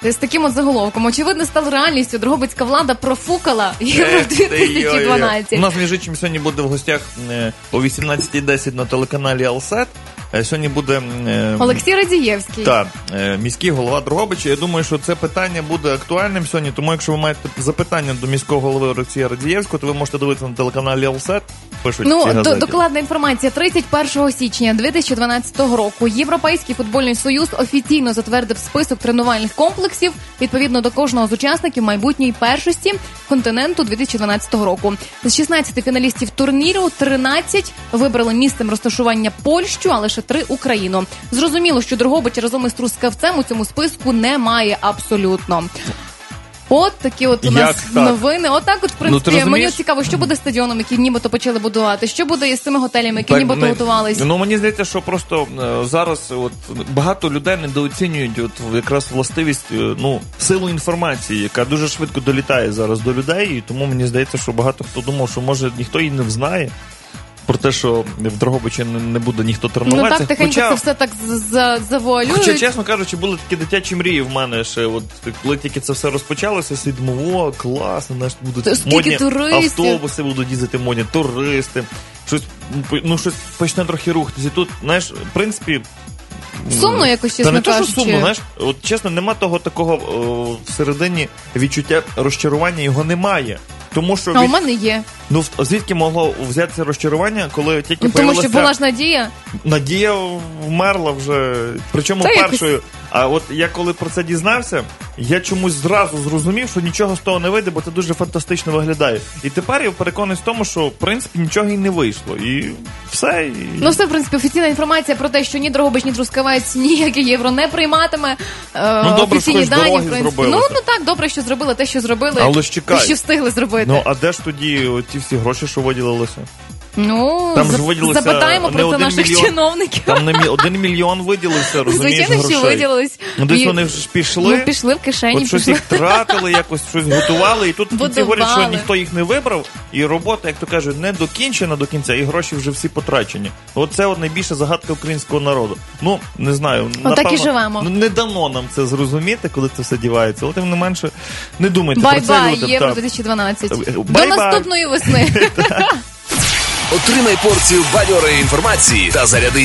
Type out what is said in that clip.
з таким от заголовком. Очевидно, стало реальністю. Дрогобицька влада профукала Євро-2012. У нас, між іншим, сьогодні буде в гостях о 18:10 на телеканалі «Алсет». Сьогодні буде... Олексій Радієвський. Так, міський голова Дрогобича. Я думаю, що це питання буде актуальним сьогодні, тому якщо ви маєте запитання до міського голови Олексія Радієвського, то ви можете дивитися на телеканалі «Алсет». Пишуть ці газеті. Докладна інформація. 31 січня 2012 року Європейський футбольний союз офіційно затвердив список тренувальних комплексів відповідно до кожного з учасників майбутньої першості континенту 2012 року. З 16 фіналістів турніру 13 вибрали місцем розташування Польщу, а лише 3 – Україну. Зрозуміло, що Дрогобич разом із Трускавцем у цьому списку немає абсолютно. От такі от у нас новини. Отак от, в принципі, мені цікаво, що буде з стадіоном, який нібито почали будувати, що буде із цими готелями, які нібито готувалися. Ну, мені здається, що просто зараз от багато людей недооцінюють от якраз властивість, силу інформації, яка дуже швидко долітає зараз до людей, і тому мені здається, що багато хто думав, що може ніхто її не взнає. Про те, що в Дрогобичі не буде ніхто тренуватися. Ну так, тихенько це все так завуалюють. Хоча, чесно кажучи, були такі дитячі мрії в мене ще. От, коли тільки це все розпочалося, я думав, о, класно, знаєш, будуть модні автобуси, будуть їздити модні туристи. Щось почне трохи рухатися. І тут, знаєш, в принципі... Сумно якось, чесно кажучи. Та не те, що сумно, знаєш, от чесно, нема того такого всередині відчуття розчарування, його немає. Тому що у мене є. Ну, звідки могло взятися розчарування, коли тільки тому що була ж надія. Надія вмерла вже, причому першою. Якось... А от я коли про це дізнався, я чомусь зразу зрозумів, що нічого з того не вийде, бо це дуже фантастично виглядає. І тепер я переконуюсь в тому, що, в принципі, нічого і не вийшло. І все. Ну, все, в принципі, офіційна інформація про те, що ні Дрогобич, ні Трускавець ніяке євро не прийматиме. Добре, офіційні дані, в принципі. Ну, так, добре, що зробили те, що зробили. Але ж чекай. Те, що встигли зробити. Ну, а де ж тоді ті всі гроші, що виділилися? Ну, запитаємо про це наших чиновників. Там не 1 мільйон виділився, розумієш, грошей. Звичайно, що виділились. Десь вони вже пішли. Ну, пішли в кишені. От щось їх тратили, якось щось готували. І тут всі говорять, що ніхто їх не вибрав. І робота, як то кажуть, не докінчена до кінця. І гроші вже всі потрачені. Оце от найбільша загадка українського народу. Ну, не знаю. Отак і живемо. Не дано нам це зрозуміти, коли це все дівається. Але тим не менше, не думайте про це. Бай-бай, Євро 2012. До наступної весни. Отримай порцію бадьорої інформації та заряди